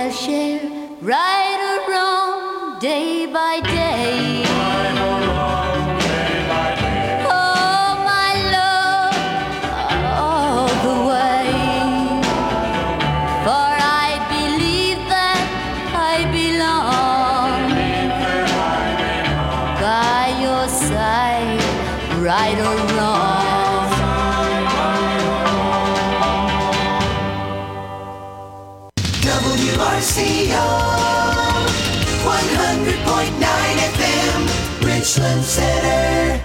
fair share, right or wrong, day by day. Right or wrong, day by day. Oh, my love, all the way. For I believe that I belong by your side, right or wrong. WRCO 100.9 FM, Richland Center.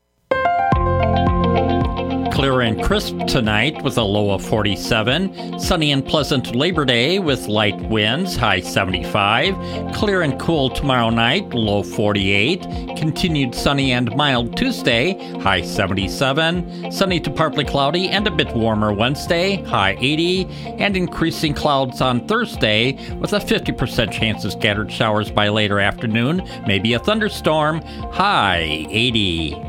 Clear and crisp tonight with a low of 47. Sunny and pleasant Labor Day with light winds, high 75. Clear and cool tomorrow night, low 48. Continued sunny and mild Tuesday, high 77. Sunny to partly cloudy and a bit warmer Wednesday, high 80. And increasing clouds on Thursday with a 50% chance of scattered showers by later afternoon, maybe a thunderstorm, high 80.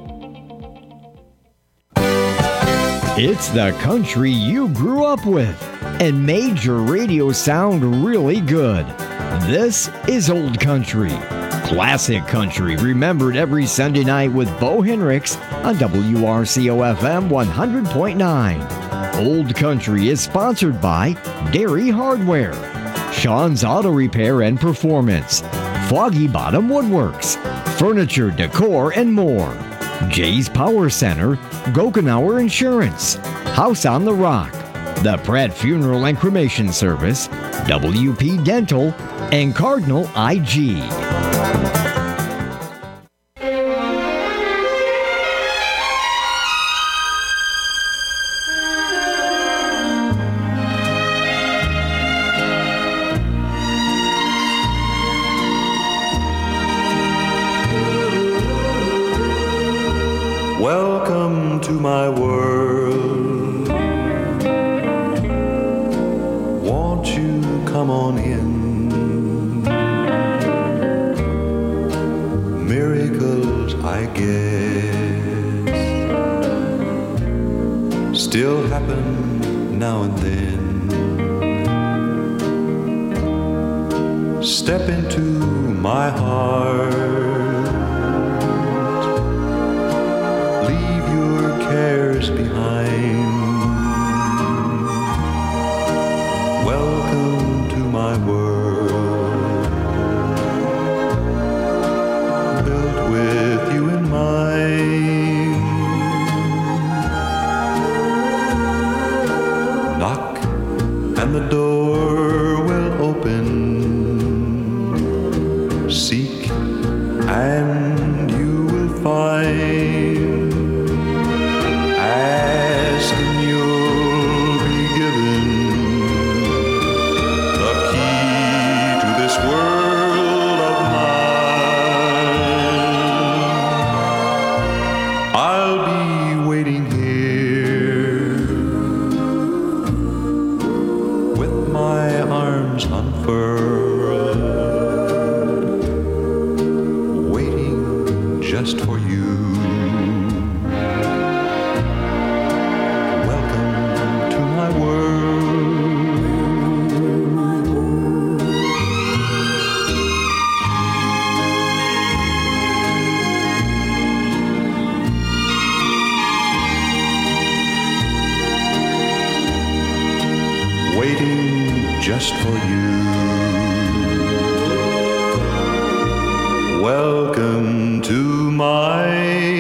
It's the country you grew up with and made your radio sound really good. This is Old Country. Classic country remembered every Sunday night with Bo Henricks on WRCO FM 100.9. Old Country is sponsored by Dairy Hardware, Sean's Auto Repair and Performance, Foggy Bottom Woodworks, Furniture, Decor, and more. Jay's Power Center, Gokenauer Insurance, House on the Rock, the Pratt Funeral and Cremation Service, WP Dental, and Cardinal IG. Welcome to my world. Won't you come on in? Miracles, I guess, still happen now and then. Step into my heart. Cares behind. Welcome to my world, built with you in mind. Knock and the door will open. Seek and you will find. Ask and you'll be given the key to this world of mine. I'll be waiting here with my arms unfurled, waiting just for you. Just for you. Welcome to my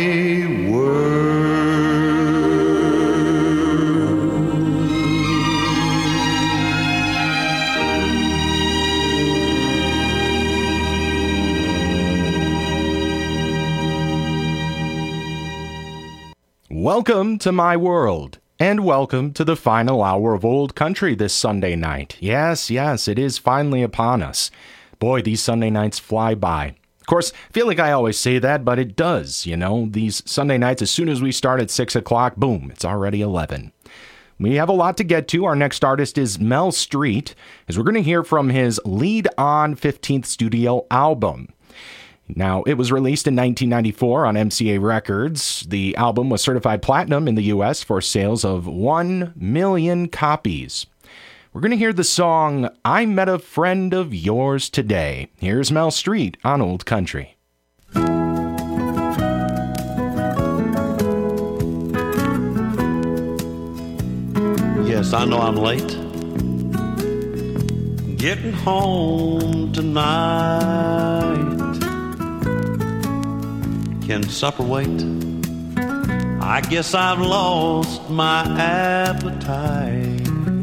Welcome to my world. And welcome to the final hour of Old Country this Sunday night. Yes, it is finally upon us. Boy, these Sunday nights fly by. Of course, I feel like I always say that, but it does, you know. These Sunday nights, as soon as we start at 6 o'clock, boom, it's already 11. We have a lot to get to. Our next artist is Mel Street, as we're going to hear from his Lead On 15th studio album. Now, it was released in 1994 on MCA Records. The album was certified platinum in the U.S. for sales of 1 million copies. We're going to hear the song I Met a Friend of Yours Today. Here's Mel Street on Old Country. Yes, I know I'm late. Getting home tonight. Can supper wait? I guess I've lost my appetite.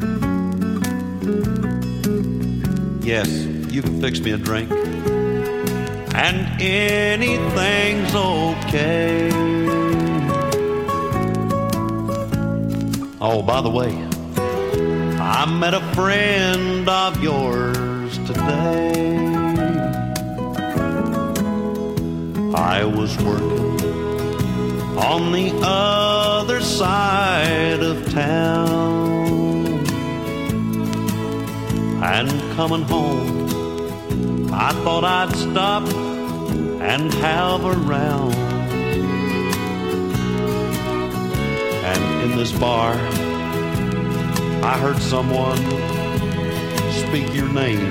Yes, you can fix me a drink, and anything's okay. Oh, by the way, I met a friend of yours today. I was working on the other side of town, and coming home, I thought I'd stop and have a round. And in this bar, I heard someone speak your name.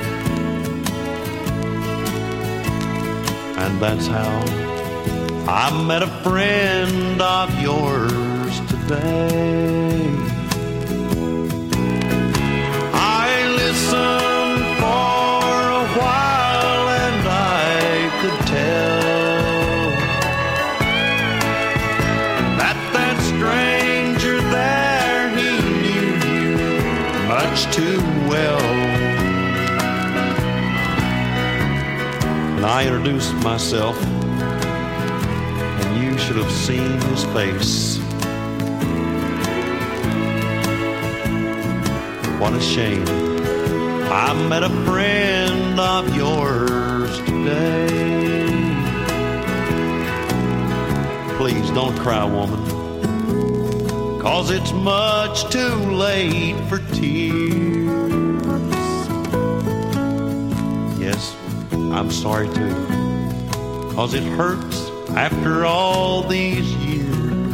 And that's how I met a friend of yours today. I listened for a while and I could tell that that stranger there, he knew you much too well. And I introduced myself, and you should have seen his face. What a shame, I met a friend of yours today. Please don't cry, woman, 'cause it's much too late for tears. Yes, I'm sorry too, 'cause it hurts after all these years.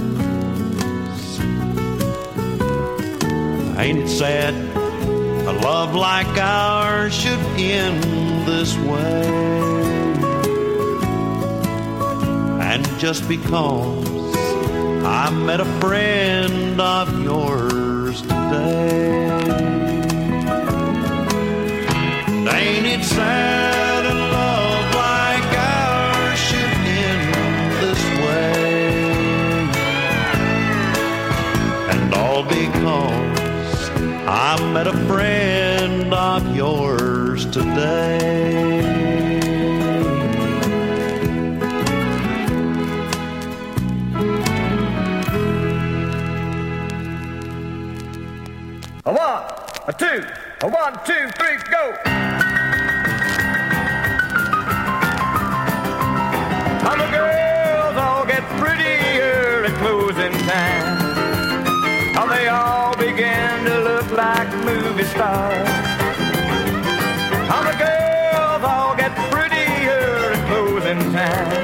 Ain't it sad a love like ours should end this way? And just because I met a friend of yours today. Ain't it sad a love like ours should end this way? And all because I met a friend of yours today. A one, a two, a 1, 2, 3, go! How the girls all get prettier at closing time. How they all begin to look like movie stars. How the girls all get prettier at closing time.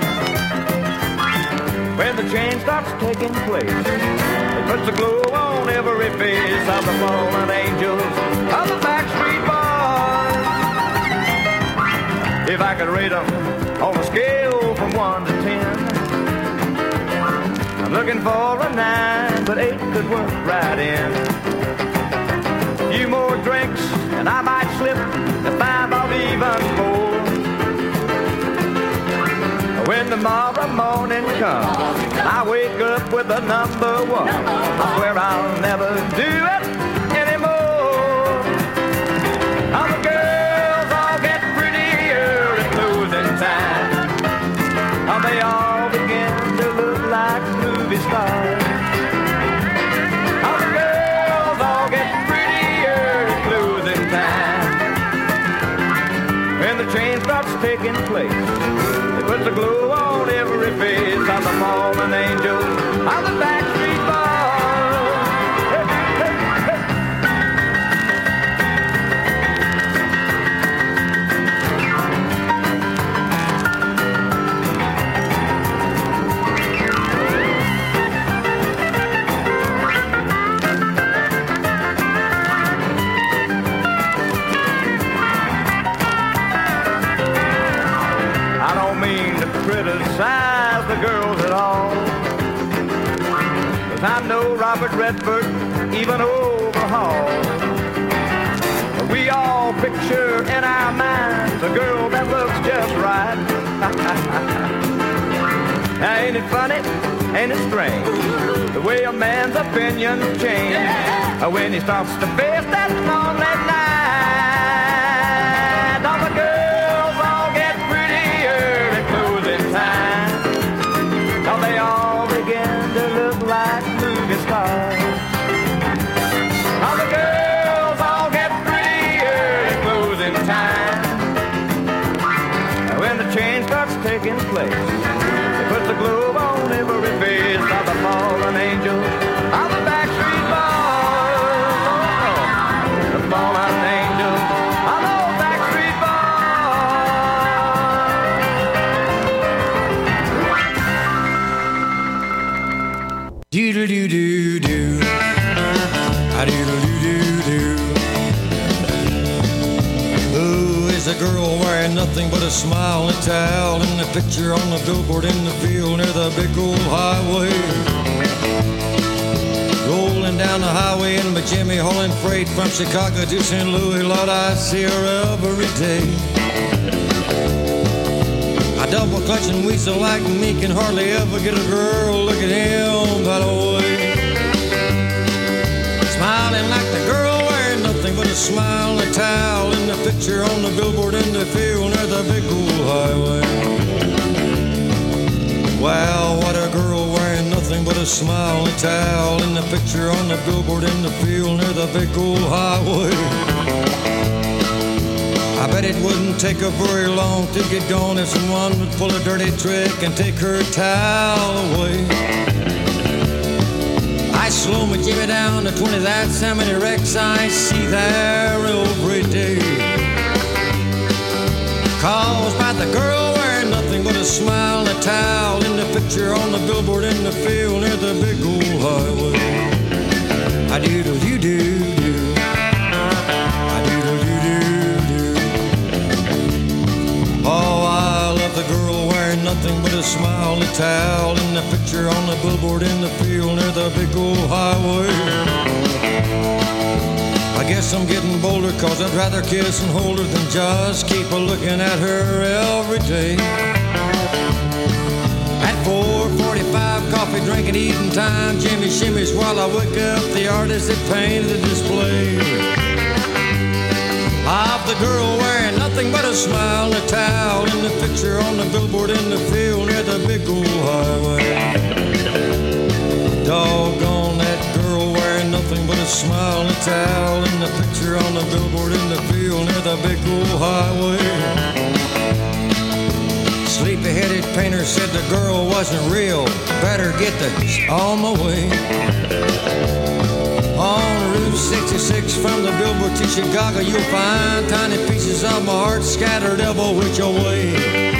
When the change starts taking place, it puts a glow on every face of the fallen angels of the Backstreet Boys. If I could rate them on a scale from 1 to 10, I'm looking for a 9, but 8 could work right in. A few more drinks and I might slip to 5 or even more. When tomorrow morning comes, I wake up with a number 1. I swear I'll never do it anymore. All the girls all get prettier at closing time. How they all begin to look like movie stars. All the girls all get prettier at closing time. When the change starts taking place, puts a glow on every face of the fallen angels of the Backstreet Boys. Hey, hey, hey. I know Robert Redford, even Overhaul. We all picture in our minds a girl that looks just right. Ain't it funny? Ain't it strange? The way a man's opinions change when he starts to face that lonely night. All the girls all get prettier at closing time. Now they all begin to look like movie stars. All the girls all get prettier at closing time. When the change starts taking place, put the globe on every face of the fallen angel of the Backstreet Boys. The fallen angel of the Backstreet Boys. Doodle doo doo doo. A doodle doo doo doo. Who is a girl wearing nothing but a smile and a towel in the picture on the billboard in the field near the big old highway? Rolling down the highway in my Jimmy hauling freight from Chicago to St. Louis. Lord, I see her every day. I double clutch and weasel like me, can hardly ever get a girl look at him that way. Smiling like the girl wearing nothing but a smile and a towel in the picture on the billboard in the field near the big old highway. Wow, what a girl wearing nothing but a smile and a towel in the picture on the billboard in the field near the big old highway. I bet it wouldn't take her very long to get gone if someone would pull a dirty trick and take her towel away. I slow my Jimmy down to 20, that's how many wrecks I see there every day. Caused by the girl wearing nothing but a smile and a towel in the picture on the billboard in the field near the big old highway. I doodle doo doo doo. I doodle doo doo doo. Oh, I love the girl wearing nothing but a smile and a towel in the picture on the billboard in the field near the big old highway. I guess I'm getting bolder, cause I'd rather kiss and hold her than just keep a looking at her every day. At 4:45, coffee drinking, eating time, Jimmy shimmies while I wake up the artist that painted the display of the girl wearing nothing but a smile and a towel in the picture on the billboard in the field near the big old highway. Doggone that girl wearing nothing but a smile and a towel in the picture on the billboard in the field near the big old highway. Sleepy-headed painter said the girl wasn't real. Better get this on my way. On Route 66 from the billboard to Chicago, you'll find tiny pieces of my heart scattered every which way.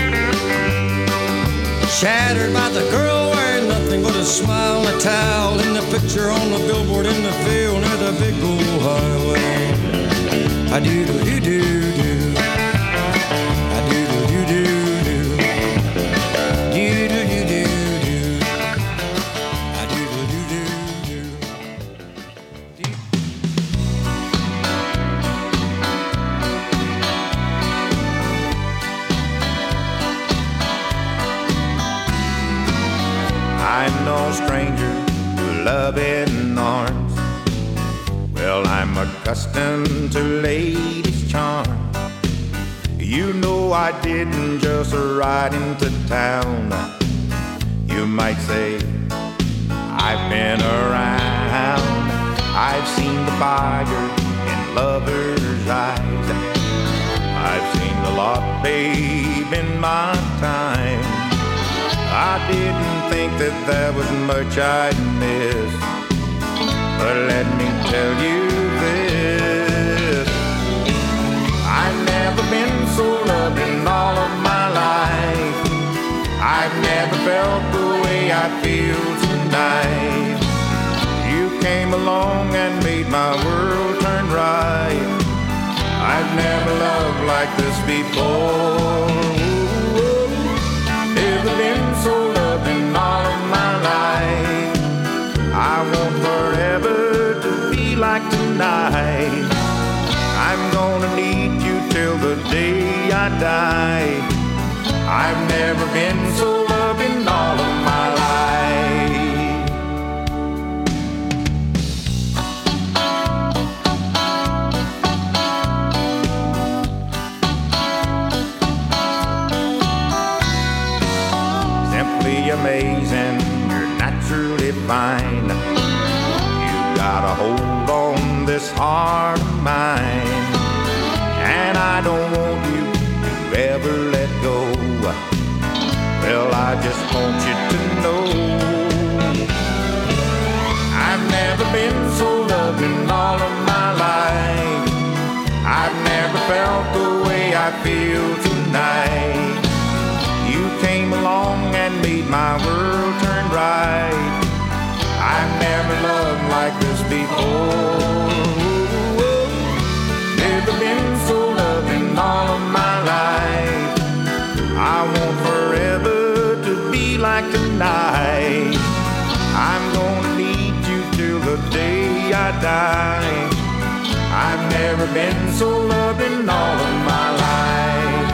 Shattered by the girl wearing nothing but a smile and a towel in the picture on the billboard in the field near the big old highway. I doodle doo doo doo. I doodle doo doo doo. Doodle doo doo doo. I doodle doo doo doo. I'm no stranger to loving arms. Well, I'm accustomed to ladies' charm. You know I didn't just ride into town. You might say I've been around. I've seen the fire in lovers' eyes. I've seen a lot, babe, in my time. I didn't think that there was much I'd miss, but let me tell you this: I've never been so loved in all of my life. I've never felt the way I feel tonight. You came along and made my world turn right. I've never loved like this before. Never been so loved in all of my life. I tonight. I'm gonna need you till the day I die. I've never been so loved in all of my life. Simply amazing, you're naturally fine. You got a hold on this heart of mine, and I don't want you to ever let go. Well, I just want you to know I've never been so loved in all of my life. I've never felt the way I feel tonight. You came along and made my world turn right. I've never loved like this before. Never been so loved in all of my life. I want forever to be like tonight. I'm gonna need you till the day I die. I've never been so loved in all of my life.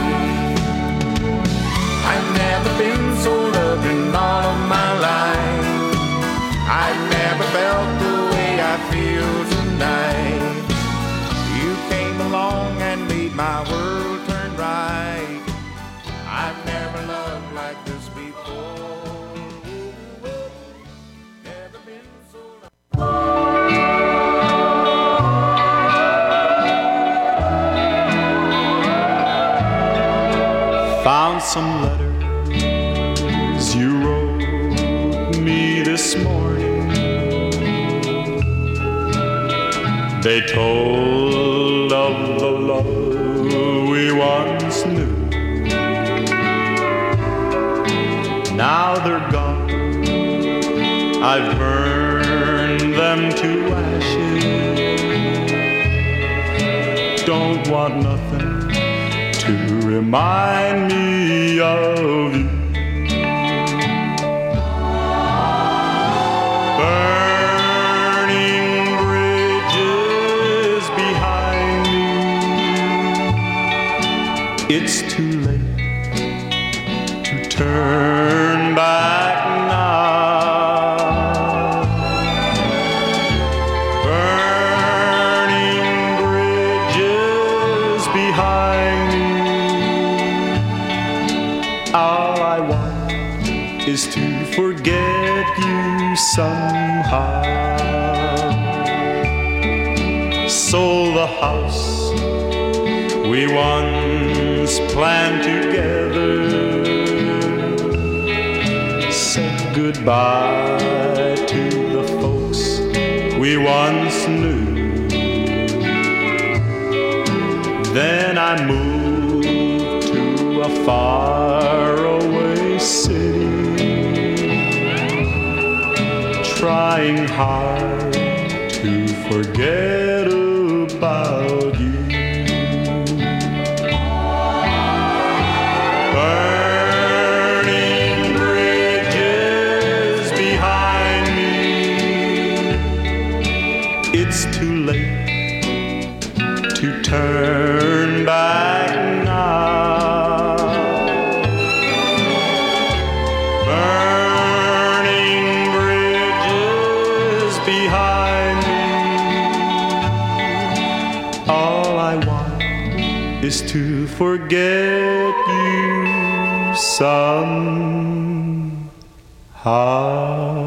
I've never been so loved in all of my life. I've never felt the way I feel tonight. You came along and made my world turn right. I've never loved like this before. Never been so loved. Found some letters you wrote me this morning. They told of the love we once knew. Now they're gone, I've burned them to ashes. Don't want nothing to remind me of you. Burning bridges behind me. It's too late to turn back now. Burning bridges behind me. All I want is to forget you somehow. Sold the house we once planned together. Said goodbye to the folks we once knew. Then I moved to a faraway city, trying hard to forget about you. Burning bridges behind me. It's too late to turn back now. Burning bridges behind me. All I want is to forget you somehow.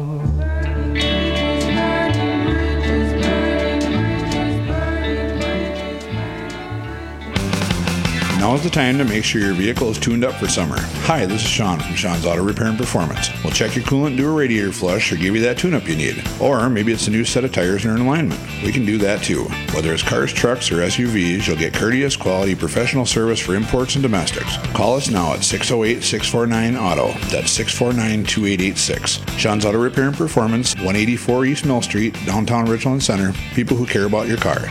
Now is the time to make sure your vehicle is tuned up for summer. Hi, this is Sean from Sean's Auto Repair and Performance. We'll check your coolant, do a radiator flush, or give you that tune-up you need. Or maybe it's a new set of tires and are in alignment. We can do that too. Whether it's cars, trucks, or SUVs, you'll get courteous, quality, professional service for imports and domestics. Call us now at 608-649-AUTO. That's 649-2886. Sean's Auto Repair and Performance, 184 East Mill Street, downtown Richland Center. People who care about your car.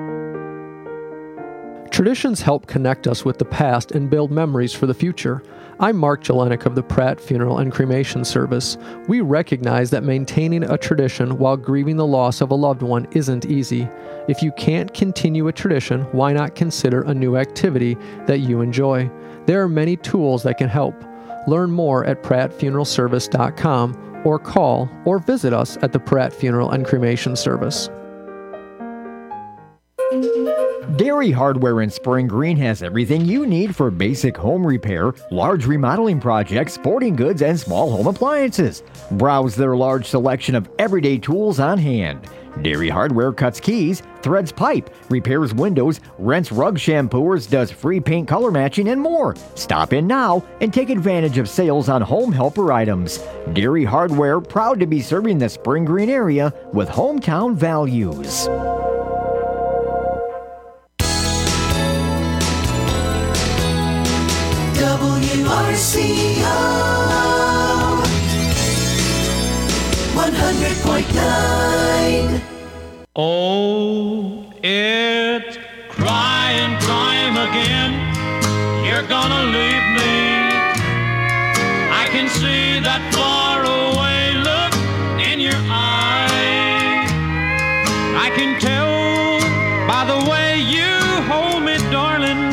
Traditions help connect us with the past and build memories for the future. I'm Mark Jelenik of the Pratt Funeral and Cremation Service. We recognize that maintaining a tradition while grieving the loss of a loved one isn't easy. If you can't continue a tradition, why not consider a new activity that you enjoy? There are many tools that can help. Learn more at prattfuneralservice.com or call or visit us at the Pratt Funeral and Cremation Service. Dairy Hardware in Spring Green has everything you need for basic home repair, large remodeling projects, sporting goods, and small home appliances. Browse their large selection of everyday tools on hand. Dairy Hardware cuts keys, threads pipe, repairs windows, rents rug shampooers, does free paint color matching, and more. Stop in now and take advantage of sales on home helper items. Dairy Hardware, proud to be serving the Spring Green area with hometown values. WRCO 100.9. Oh, it's crying time again. You're gonna leave me. I can see that far away look in your eye. I can tell by the way you hold me, darling,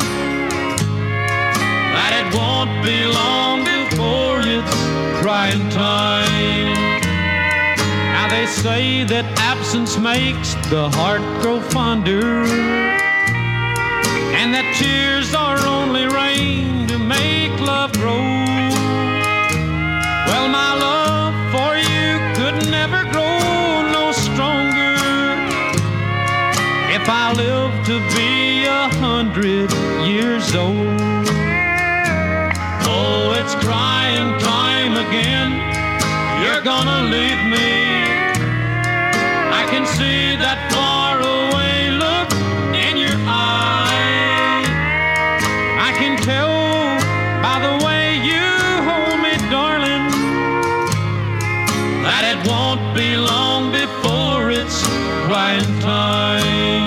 that it won't be long before it's crying time. Now they say that absence makes the heart grow fonder, and that tears are only rain to make love grow. Well, my love for you could never grow no stronger if I live to be 100 years old. Oh, it's crying time again. You're gonna leave me. I can see that far away look in your eye. I can tell by the way you hold me, darling, that it won't be long before it's crying time.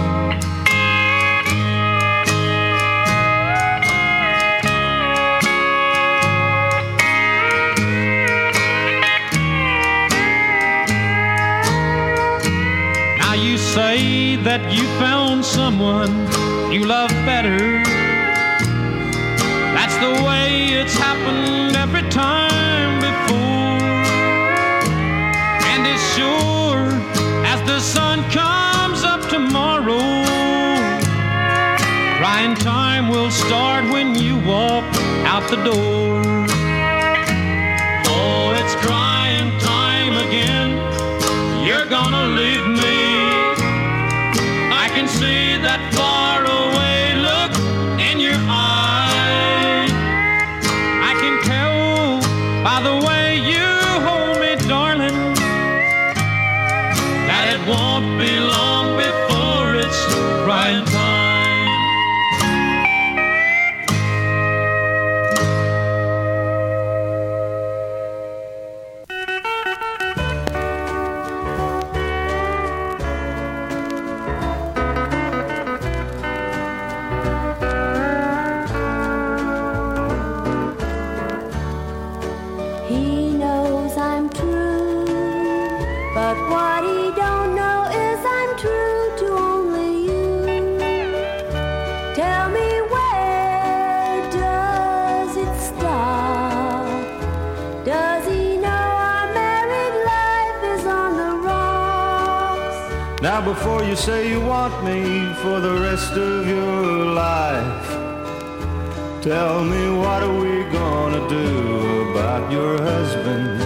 Say that you found someone you love better. That's the way it's happened every time before. And as sure as the sun comes up tomorrow, crying time will start when you walk out the door. Oh, it's crying time again. You're gonna leave me. I can see that far away look in your eye. I can tell by the way you hold me, darling, that it won't be long before it's crying time. Now before you say you want me for the rest of your life, tell me, what are we gonna do about your husband?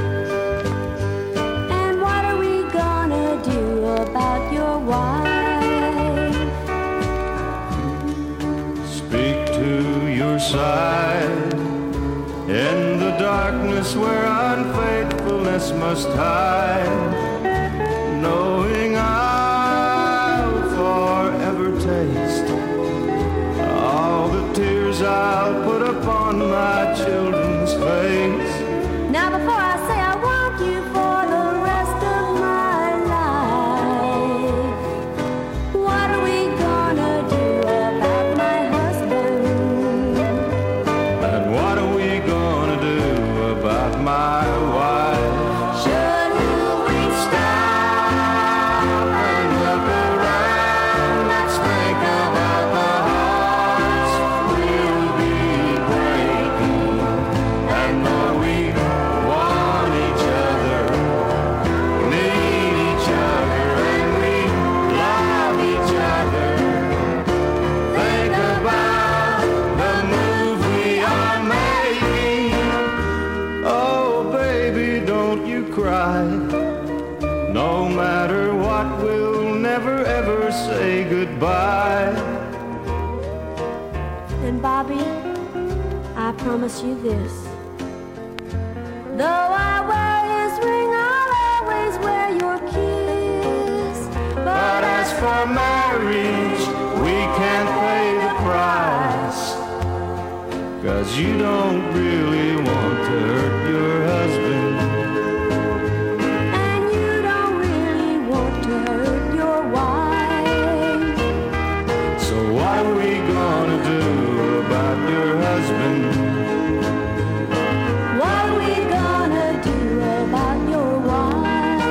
And what are we gonna do about your wife? Speak to your side in the darkness where unfaithfulness must hide, knowing I'll forever taste all the tears I'll put upon my children's face. Now before I say I want you for the rest of my life, what are we gonna do about my husband? And what are we goodbye. And Bobby, I promise you this. Though I wear his ring, I'll always wear your kiss. But as for marriage, we can't pay the price. 'Cause you don't really want to hurt your husband. And you don't really want to hurt your wife. So what are we gonna do about your husband? What are we gonna do about your wife?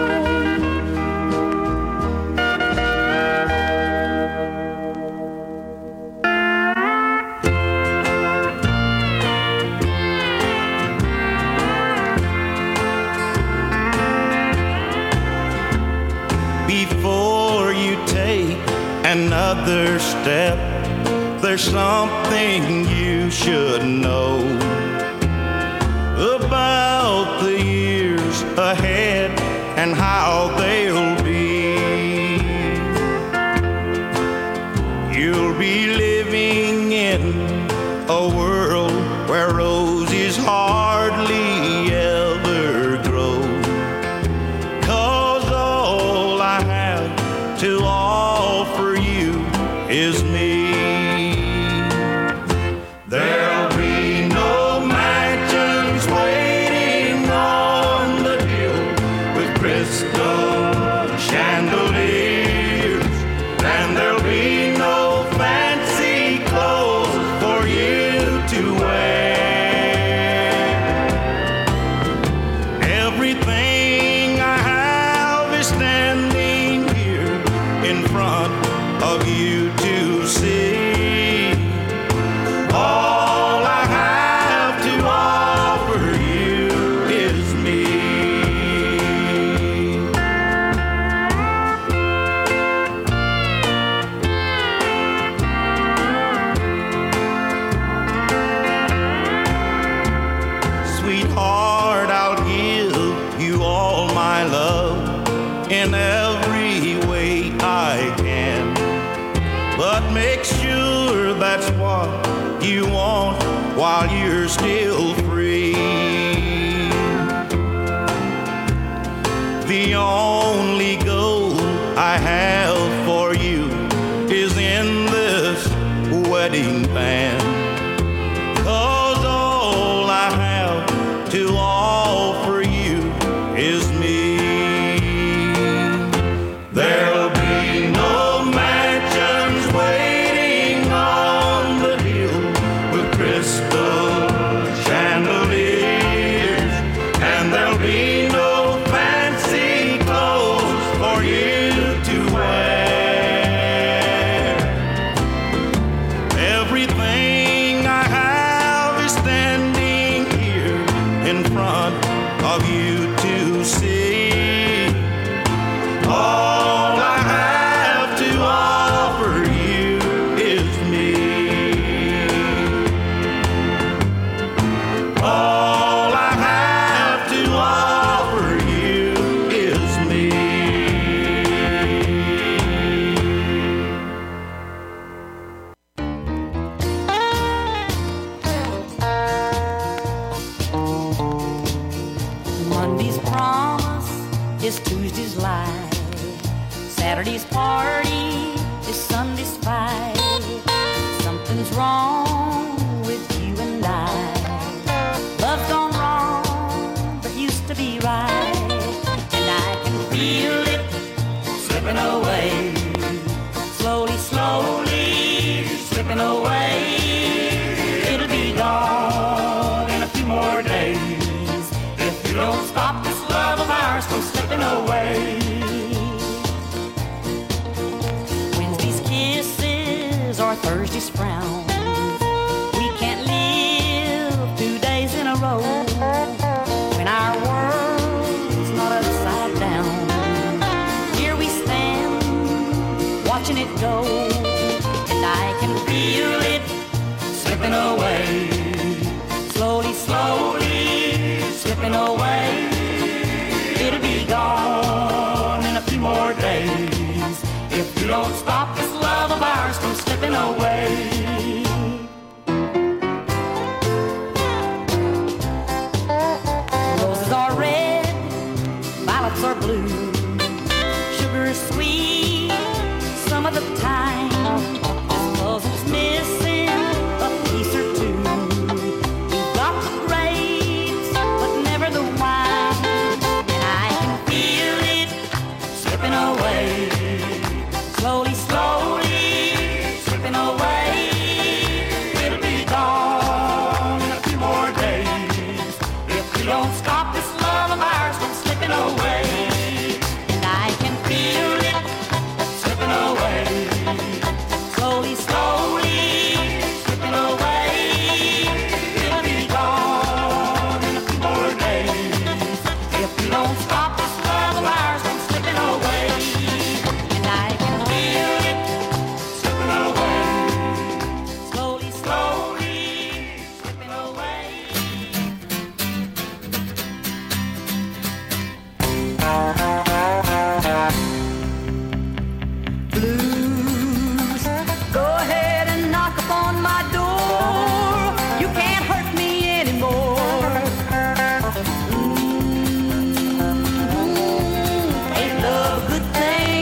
Before you take another step, there's something you should know about the years ahead and how they'll be. You'll be living in a world where roses hardly ever grow. 'Cause all I have to offer you is me. There'll be no mansions waiting on the hill with crystal chandeliers, and there'll be no fancy clothes for you to wear. Everything I have is standing here in front of you to see. All I have to offer you is me. Sweetheart, I'll give you all my love in every way I can. But make sure that's what you want while you're still free. The only goal I have for you is in this wedding band. 'Cause all I have to offer you is me. There'll be no mansions waiting on the hill with crystal chandeliers, and there'll be no fancy clothes for you to wear. Everything I have is standing here in front of you to see. All I have to offer you is me. All I have to offer you is me. Monday's promise is Tuesday's lie. Saturday's party is Sunday's fight. Something's wrong with you and I. Love's gone wrong, but used to be right. And I can feel it slipping away. Slowly, slowly slipping away. It'll be gone in a few more days if you don't stop this love of ours from slipping away. Wednesday's kisses or Thursday's frowns. We can't live 2 days in a row when our world's not upside down. Here we stand, watching it go, and I can feel it slipping away. Slowly, slowly slipping away. It'll be gone in a few more days if you don't stop this love slipping away. Roses are red, violets are blue. Sugar is sweet some of the time. This puzzle's missing a piece or two. You've got the grapes, but never the wine. And I can feel it slipping away. Slowly, slowly, slipping away. It'll be gone in a few more days if we don't stop this love of ours from slipping away. And I can feel it slipping away. Slowly, slowly, slipping away. It'll be gone in a few more days if we don't stop this love of ours from slipping away. And I can feel it slipping away. Slowly, slowly, slipping away. Blues, go ahead and knock upon my door. You can't hurt me anymore. Ain't love a good thing?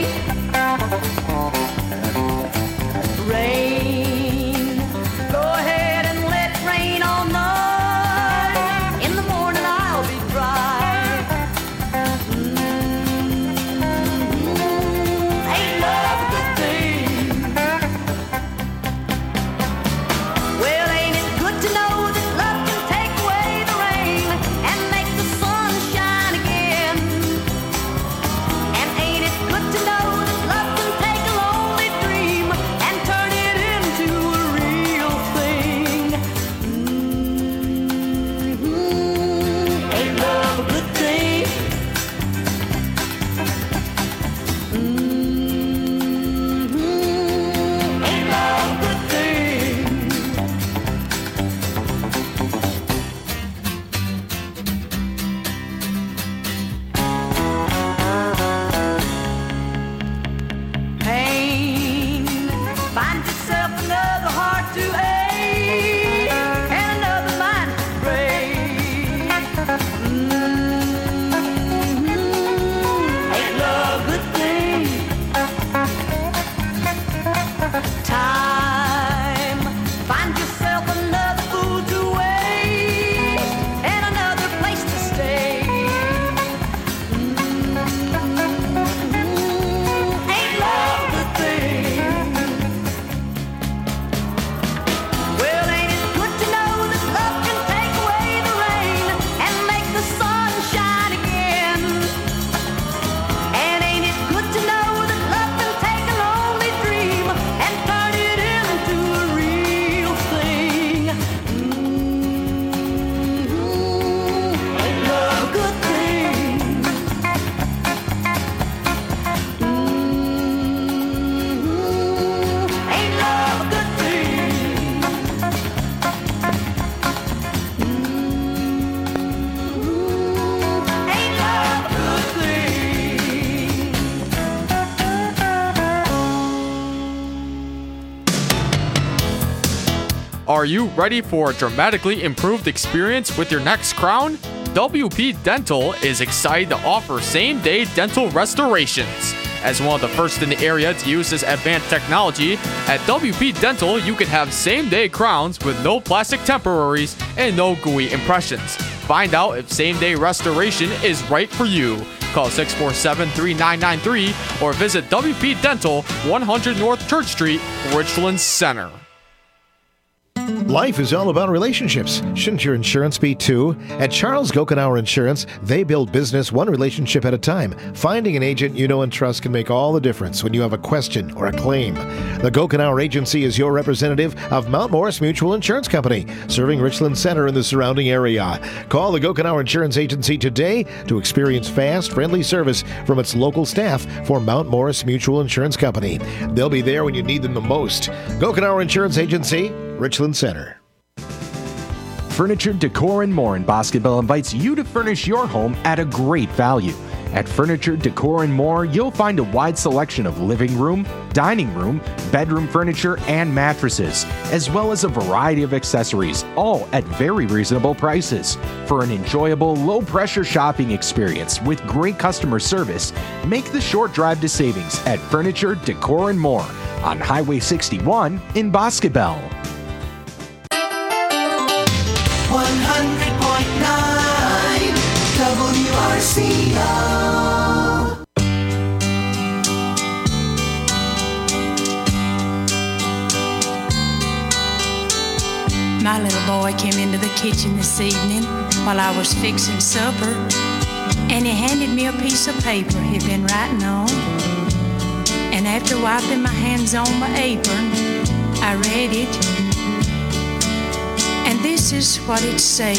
Rain, go ahead and let it rain all night. In the morning I'll be dry. Ain't love a good thing? Well, ain't it good to know that love can take away the rain and make the sun shine again? And ain't it good to know that love can take a lonely dream and turn it into a real thing? Ain't love a good thing? Ain't love a good thing? Pain, find yourself another heart to ache and another mind to break. Ain't love a good thing? Time, find yourself another fool to waste and another place to stay. Ain't love a good thing? Well, ain't it good to know that love can take away the rain and make the sun shine again? And ain't it good to know that love can take a lonely dream and turn it into a real thing? Ain't love a good thing? Ain't love a good thing? Ain't love a good thing? Are you ready for a dramatically improved experience with your next crown? WP Dental is excited to offer same-day dental restorations. As one of the first in the area to use this advanced technology, at WP Dental you can have same-day crowns with no plastic temporaries and no gooey impressions. Find out if same-day restoration is right for you. Call 647-3993 or visit WP Dental, 100 North Church Street, Richland Center. Life is all about relationships. Shouldn't your insurance be too? At Charles Gokenauer Insurance, they build business one relationship at a time. Finding an agent you know and trust can make all the difference when you have a question or a claim. The Gokenauer Agency is your representative of Mount Morris Mutual Insurance Company, serving Richland Center and the surrounding area. Call the Gokenauer Insurance Agency today to experience fast, friendly service from its local staff for Mount Morris Mutual Insurance Company. They'll be there when you need them the most. Gokenauer Insurance Agency, Richland Center. Furniture, Decor, and more in Bosqueville invites you to furnish your home at a great value. At Furniture, Decor, and More, you'll find a wide selection of living room, dining room, bedroom furniture, and mattresses, as well as a variety of accessories, all at very reasonable prices. For an enjoyable, low-pressure shopping experience with great customer service, make the short drive to savings at Furniture, Decor, and More on Highway 61 in Boscobel. 100.9 WRCO. My little boy came into the kitchen this evening while I was fixing supper, and he handed me a piece of paper he'd been writing on. And after wiping my hands on my apron, I read it. And this is what it said.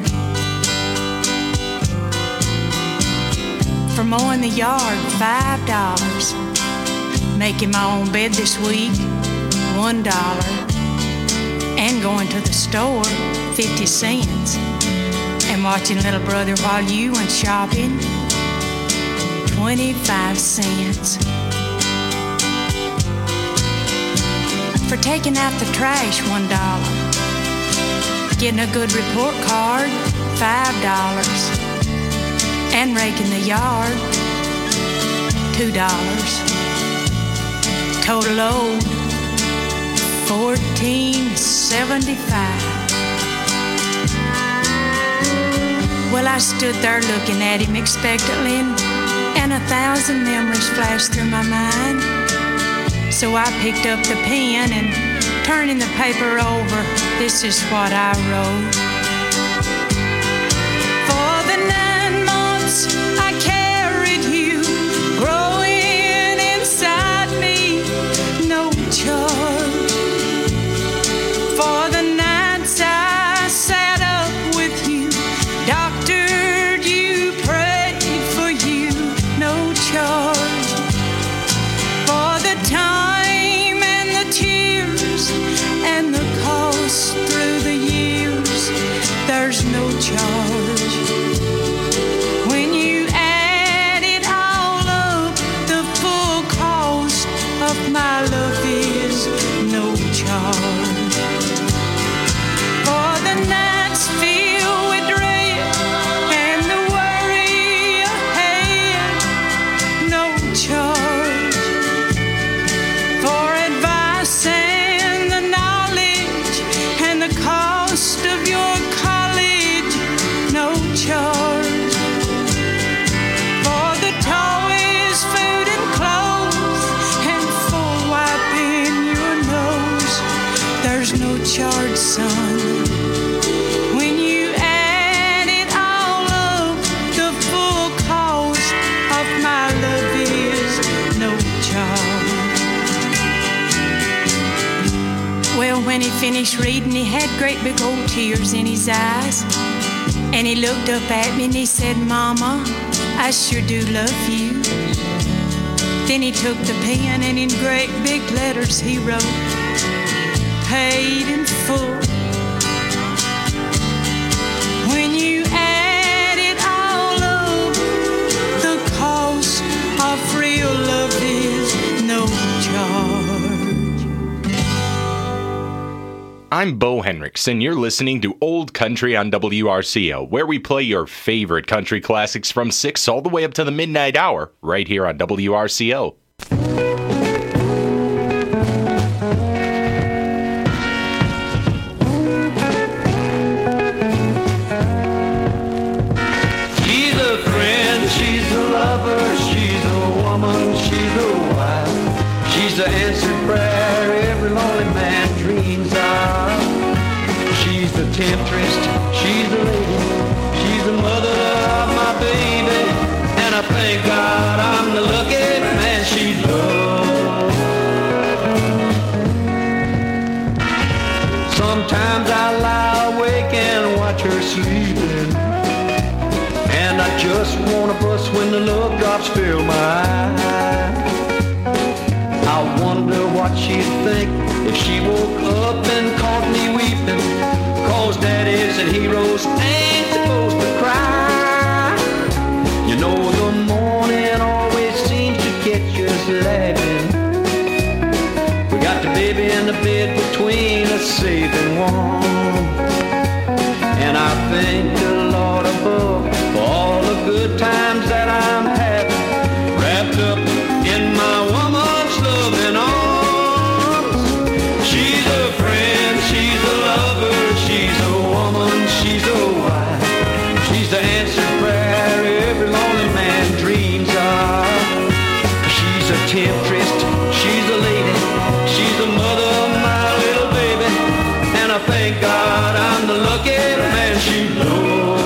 For mowing the yard, $5. Making my own bed this week, $1. And going to the store, 50 cents. And watching little brother while you went shopping, 25 cents. For taking out the trash, $1. Getting a good report card, $5. And raking the yard, $2. Total owed, $14.75. Well, I stood there looking at him expectantly, and 1,000 memories flashed through my mind. So I picked up the pen and, turning the paper over, this is what I wrote. For the 9 months I carried you, growing inside me, no charge. For the nights I sat up with you, doctored you, prayed for you, no charge. For the time and the tears and the cost through the years, there's no charge. When you add it all up, the full cost of my love is no charge. For the nights filled with dread and the worry ahead, no charge. For advice and the knowledge and the cost of your college, no charge. For the toys, food and clothes, and for wiping your nose, there's no charge, son. When you add it all up, the full cost of my love is no charge. Well, when he finished reading, he had great big old tears in his eyes. And he looked up at me and he said, Mama, I sure do love you. Then he took the pen and in great big letters he wrote, paid in full. When you add it all up, the cost of real love is no charge. I'm Bo Henricks, and you're listening to Old Country on WRCO, where we play your favorite country classics from 6 all the way up to the midnight hour, right here on WRCO. She's a friend, she's a lover, she's a woman, she's a wife. She's the answered prayer every lonely man dreams of. She's the temptress, she's the lady, she's the mother of my baby. And I thank God I'm the lucky man she loves. Sometimes I lie awake and watch her sleeping, and I just wanna bust when the love drops fill my eyes. I wonder what she'd think if she woke up and caught me weeping, 'cause daddies and heroes ain't supposed to cry. You know, the more bed between us, safe and warm. And I thank the Lord above for all the good times that I'm having, wrapped up in my woman's loving arms. She's a friend, she's a lover, she's a woman, she's a wife. She's the answered prayer every lonely man dreams of. She's a temptress, she's a lady, she's the mother of my little baby. And I thank God I'm the lucky man she knows.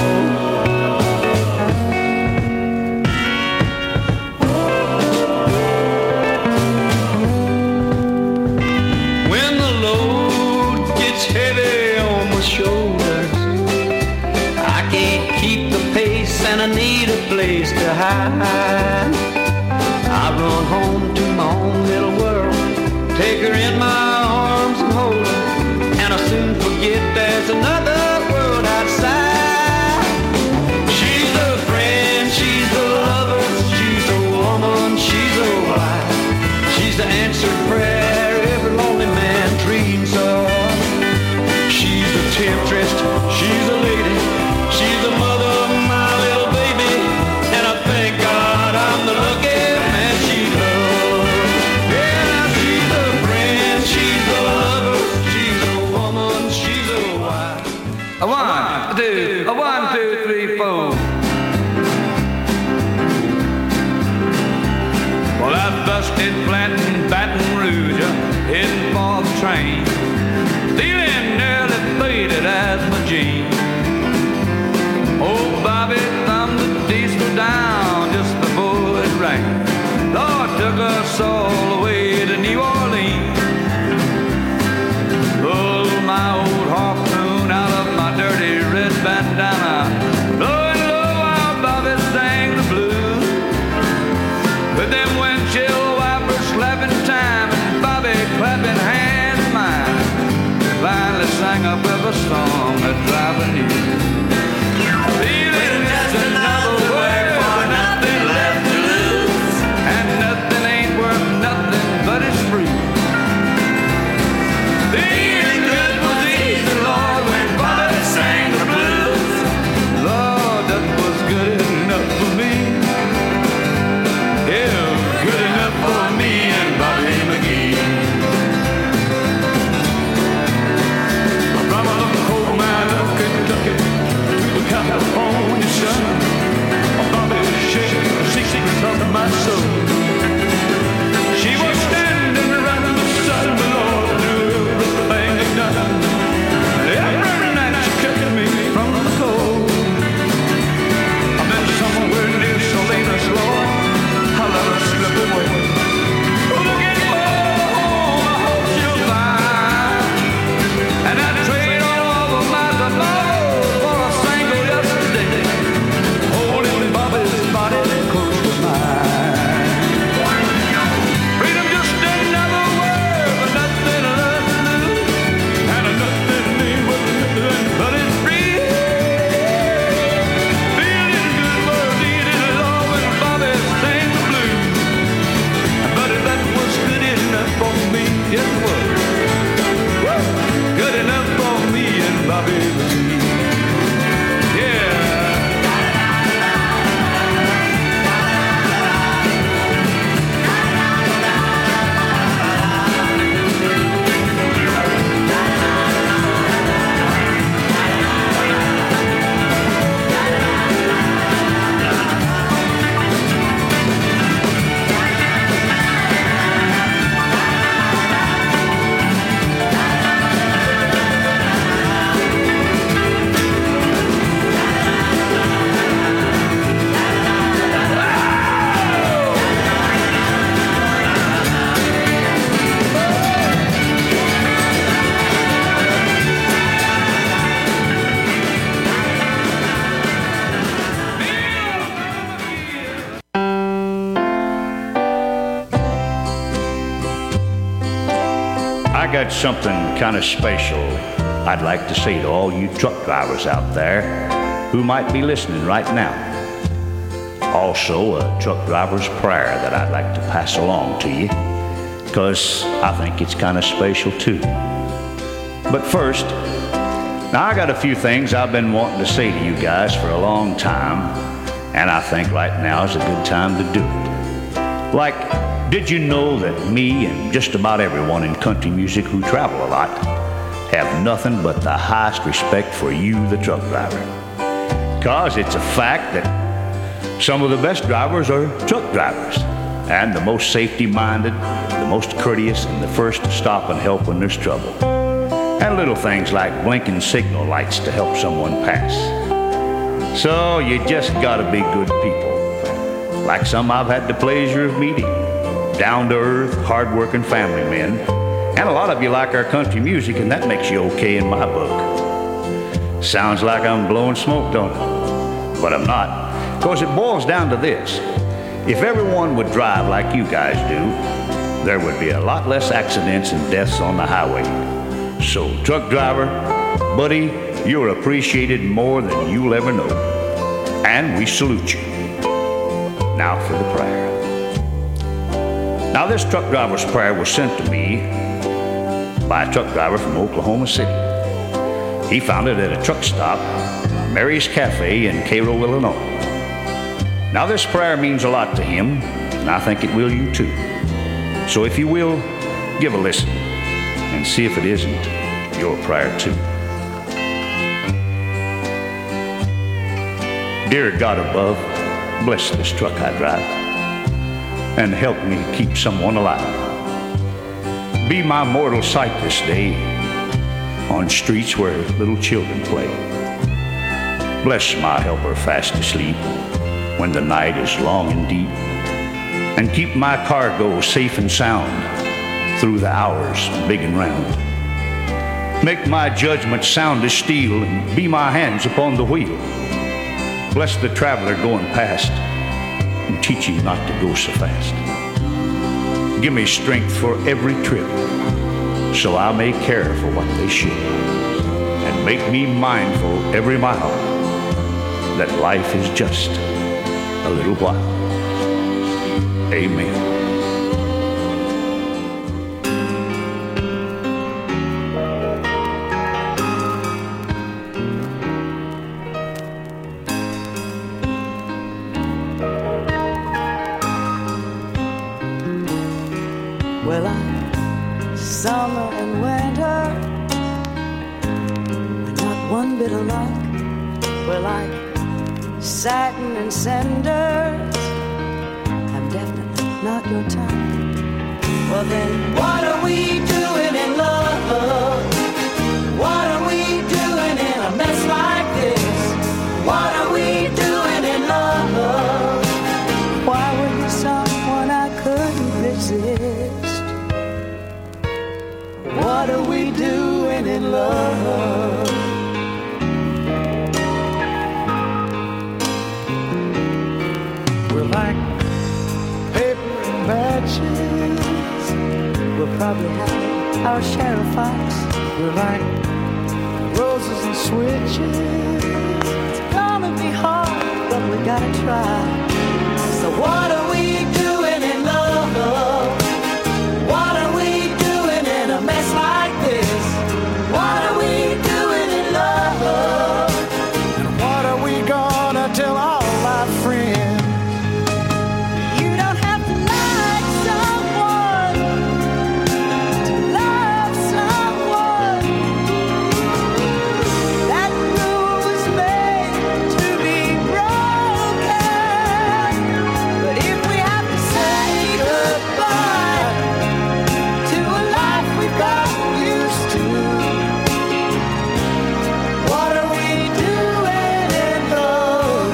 When the load gets heavy on my shoulders, I can't keep the pace and I need a place to hide. I run home to my own little world, take her in my arms and hold her, and I soon forget there's another world outside. She's a friend, she's a lover, she's a woman, she's a wife. She's the answered prayer every lonely man dreams of. She's a temptress, she's a lady, she's the mother of my little baby, and I thank God I'm the lucky man she loves. Yeah, she's a friend, she's a lover, she's a woman, she's a wife. A 1, 2, a 1, 2, 3, 4. Well, I busted flat in Baton Rouge, heading for the train, feeling nearly faded as my jeans. Old Bobby thumbed the diesel down just before it rained. Lord took us all the way to New Orleans. Pulled my old harpoon out of my dirty red bandana, blowing low while Bobby sang the blues. With them windshield wipers slapping time and Bobby clapping hands of mine, we finally sang a river song that driving you. Feeling just another word for nothing left to lose, and nothing ain't worth nothing but it's free. Feeling good was easy, Lord, when Bobby sang the blues. Lord, that was good enough for me. Yeah, good enough for me and Bobby McGee. From a little coal mine of Kentucky to the California sun, Bobby shaking the secrets of my soul. She was standing right beside me, Lord, knew everything I'd done. Every night she kept me from the cold. I've been somewhere near Salinas, Lord, I let her slip away. Looking for home, I hope she'll find. And I trade all over my tomorrows for a single yesterday, holding Bobby's body close to mine. Freedom just another word, but nothing left to lose, and nothing ain't worth nothing but it's free. Feeling good was easy, Lord, when Bobby sang the blues. But that was good enough for me, it was. Woo! Good enough for me and Bobby McGee. Yeah. I got something kind of special I'd like to say to all you truck drivers out there who might be listening right now. Also, a truck driver's prayer that I'd like to pass along to you. because I think it's kind of special too. But first, now I got a few things I've been wanting to say to you guys for a long time, and I think right now is a good time to do it. Like, did you know that me and just about everyone in country music who travel a lot have nothing but the highest respect for you, the truck driver? Because it's a fact that some of the best drivers are truck drivers, and the most safety-minded, the most courteous, and the first to stop and help when there's trouble. And little things like blinking signal lights to help someone pass. So you just gotta be good people, like some I've had the pleasure of meeting. Down-to-earth, hard-working family men. And a lot of you like our country music, and that makes you okay in my book. Sounds like I'm blowing smoke, don't it? But I'm not, because it boils down to this. If everyone would drive like you guys do, there would be a lot less accidents and deaths on the highway. So, truck driver, buddy, you're appreciated more than you'll ever know. And we salute you. Now for the prayer. Now, this truck driver's prayer was sent to me by a truck driver from Oklahoma City. He found it at a truck stop, Mary's Cafe in Cairo, Illinois. Now, this prayer means a lot to him, and I think it will you too. So if you will, give a listen and see if it isn't your prayer too. Dear God above, bless this truck I drive and help me keep someone alive. Be my mortal sight this day on streets where little children play. Bless my helper fast asleep when the night is long and deep, and keep my cargo safe and sound through the hours big and round. Make my judgment sound as steel and be my hands upon the wheel. Bless the traveler going past and teach him not to go so fast. Give me strength for every trip so I may care for what they ship, and make me mindful every mile that life is just a little while. Amen. Well, I'm summer and winter, not one bit of luck. We're like satin and cinders, I'm definitely not your type. Well then, what are we doing in love? What are we doing in a mess like this? What are we doing in love? Why were you someone I couldn't resist? What are we doing in love? We're like paper and matches. We'll probably have our share of fights. We're like roses and switches. It's gonna be hard, but we gotta try. So what are we doing in love? What are we doing in a mess like this? What are we doing in love? And what are we gonna tell all our friends? You don't have to like someone to love someone. That rule was made to be broken. But if we have to say goodbye to a life we've gotten used to, what are we doing in love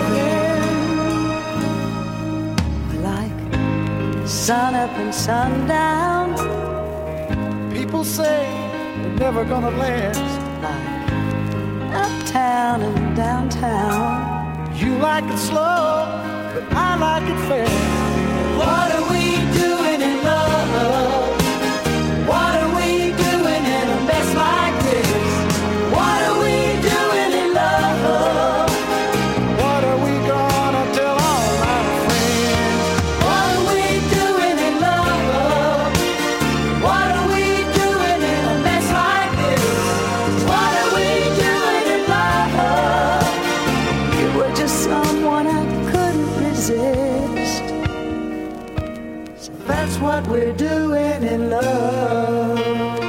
then? Like sun up and sundown. People say they're never gonna last. Like uptown and downtown. You like it slow, but I like it fast. What are we doing in love? What are we doing in a mess like this? What are we doing in love? What are we gonna tell all our friends? What are we doing in love? we're doing in love.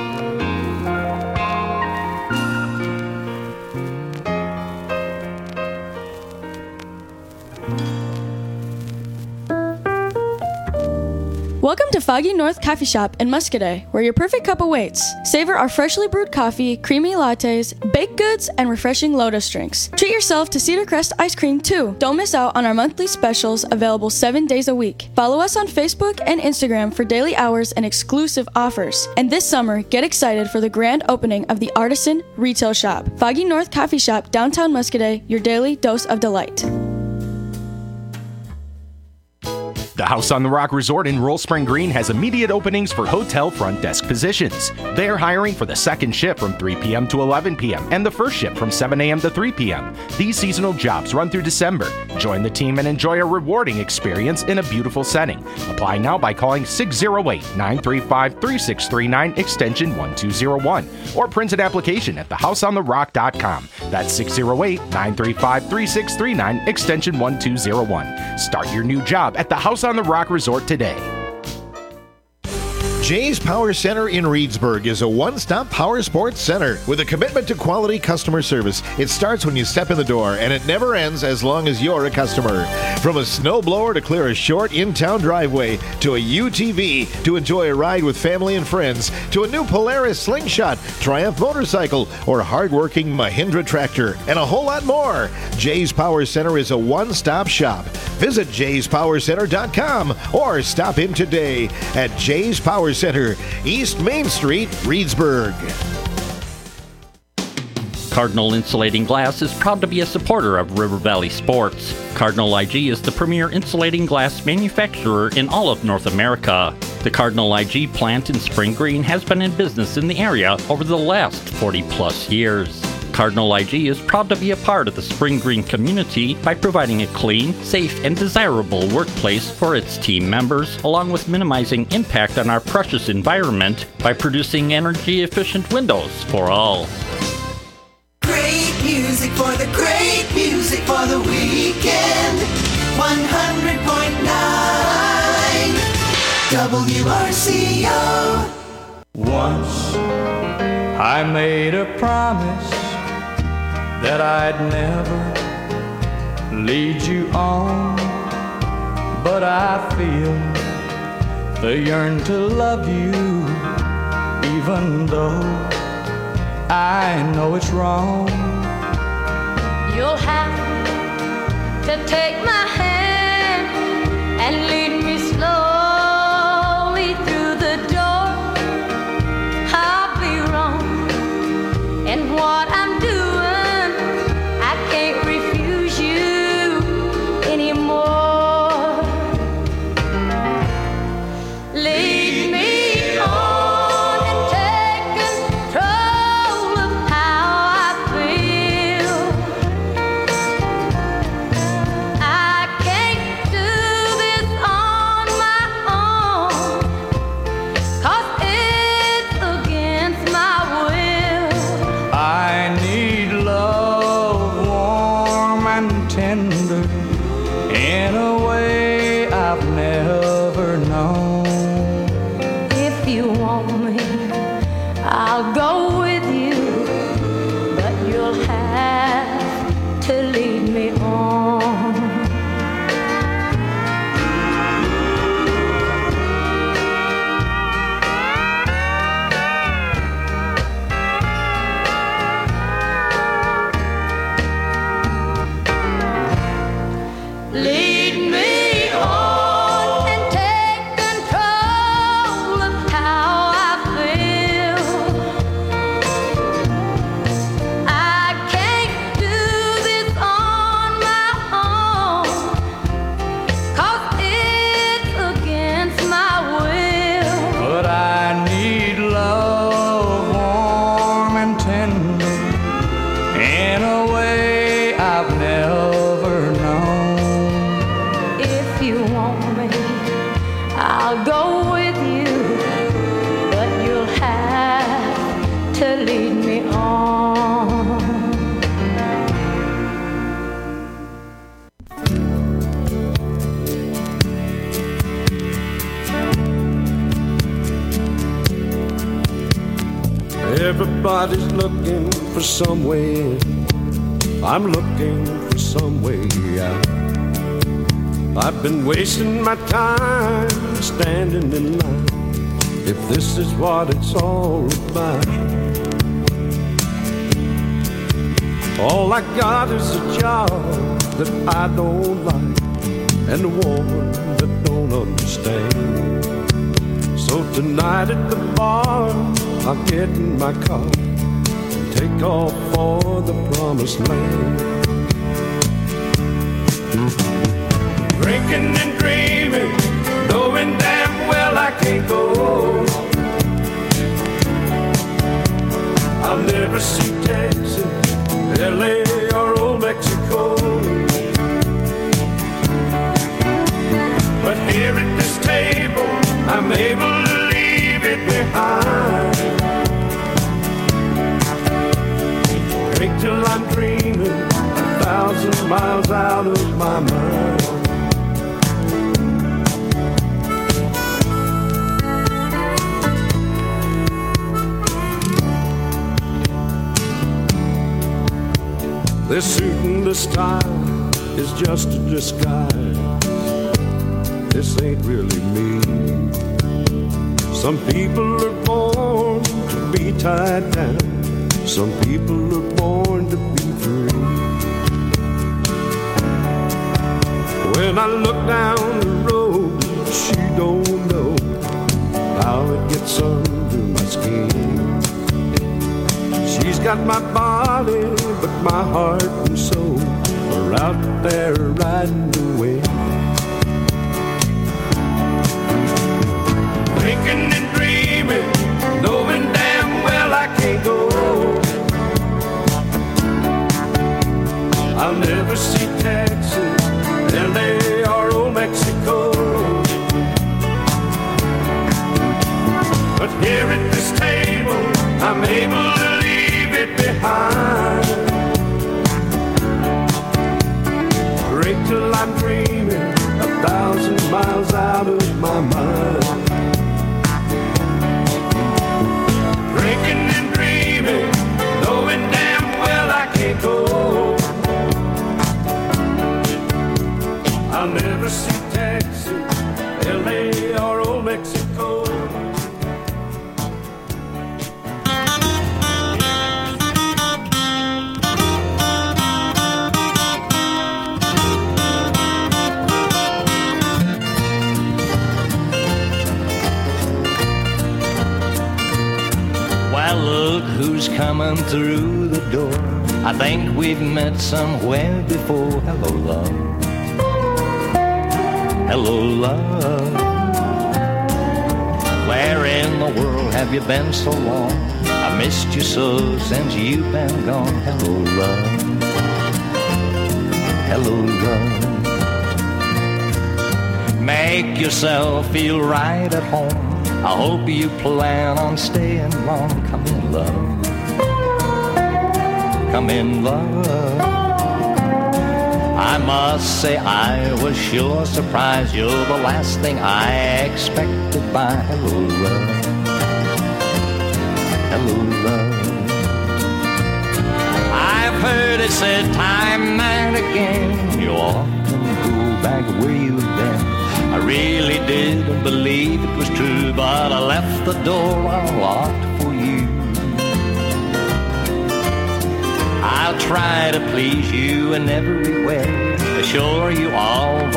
Welcome to Foggy North Coffee Shop in Muscadet, where your perfect cup awaits. Savor our freshly brewed coffee, creamy lattes, baked goods, and refreshing Lotus drinks. Treat yourself to Cedar Crest ice cream, too. Don't miss out on our monthly specials available 7 days a week. Follow us on Facebook and Instagram for daily hours and exclusive offers. And this summer, get excited for the grand opening of the Artisan Retail Shop. Foggy North Coffee Shop, downtown Muscadet, your daily dose of delight. The House on the Rock Resort in Roll Spring Green has immediate openings for hotel front desk positions. They are hiring for the second shift from 3 p.m. to 11 p.m. and the first shift from 7 a.m. to 3 p.m. These seasonal jobs run through December. Join the team and enjoy a rewarding experience in a beautiful setting. Apply now by calling 608-935-3639 extension 1201 or print an application at thehouseontherock.com. That's 608-935-3639 extension 1201. Start your new job at the House on the Rock Resort today. Jay's Power Center in Reedsburg is a one-stop power sports center with a commitment to quality customer service. It starts when you step in the door, and it never ends as long as you're a customer. From a snowblower to clear a short in-town driveway, to a UTV to enjoy a ride with family and friends, to a new Polaris Slingshot, Triumph motorcycle, or a hard-working Mahindra tractor, and a whole lot more. Jay's Power Center is a one-stop shop. Visit jayspowercenter.com or stop in today at Jay's Power Center, East Main Street, Reedsburg. Cardinal Insulating Glass is proud to be a supporter of River Valley Sports. Cardinal IG is the premier insulating glass manufacturer in all of North America. The Cardinal IG plant in Spring Green has been in business in the area over the last 40-plus years. Cardinal IG is proud to be a part of the Spring Green community by providing a clean, safe, and desirable workplace for its team members, along with minimizing impact on our precious environment by producing energy-efficient windows for all. Great music for the great music for the weekend. 100.9 WRCO. Once I made a promise that I'd never lead you on, but I feel the yearn to love you, even though I know it's wrong. You'll have to take my hand and lead me slowly through the door. I'll be wrong in what I'm doing. I can't refuse you anymore. Lead me on and take control of how I feel. I can't do this on my own, 'cause it's against my will. I need love warm and tender in a way I've never known. If you want me, I'll go with you, but you'll have to lead me on. Lead me on and take control of how I feel. I can't do this on my own, 'cause it's against my will. But I need love warm and tender in a way I've never known. If you want me, I'll go with you, but you'll have to lead me on. Everybody's looking for some way in. I'm looking for some way out. I've been wasting my time standing in line, if this is what it's all about. All I got is a job that I don't like, and a woman that don't understand. So tonight at the bar, I'll get in my car and take off for the promised land. Drinking and dreaming, knowing damn well I can't go. I'll never see Texas, LA, or old Mexico. But here at this table, I'm able to leave it behind. Drink till I'm dreaming 1,000 miles out of my mind. This suit and this tie is just a disguise. This ain't really me. Some people are born to be tied down. Some people are born to be free. When I look down the road, she don't know how it gets under my skin. She's got my body, but my heart and soul are out there riding the wind. Drinking and dreaming, knowing damn well I can't go. I'll never see Texas, LA, or old Mexico. But here at this table, I'm able to leave it behind. Drink till I'm dreaming 1,000 miles out of my mind. Drinking and dreaming, knowing damn well I can't go. I'll never see Texas, LA, or old Mexico. Well, look who's coming through the door. I think we've met somewhere before. Hello, love. Hello, love. Where in the world have you been so long? I missed you so since you've been gone. Hello, love. Hello, love. Make yourself feel right at home. I hope you plan on staying long. Come in, love. Come in, love. I must say I was sure surprised. You're the last thing I expected by hello, love. Hello, love. I've heard it said time and again, you often go back where you've been. I really didn't believe it was true, but I left the door unlocked for you. I'll try to please you in every way, assure you all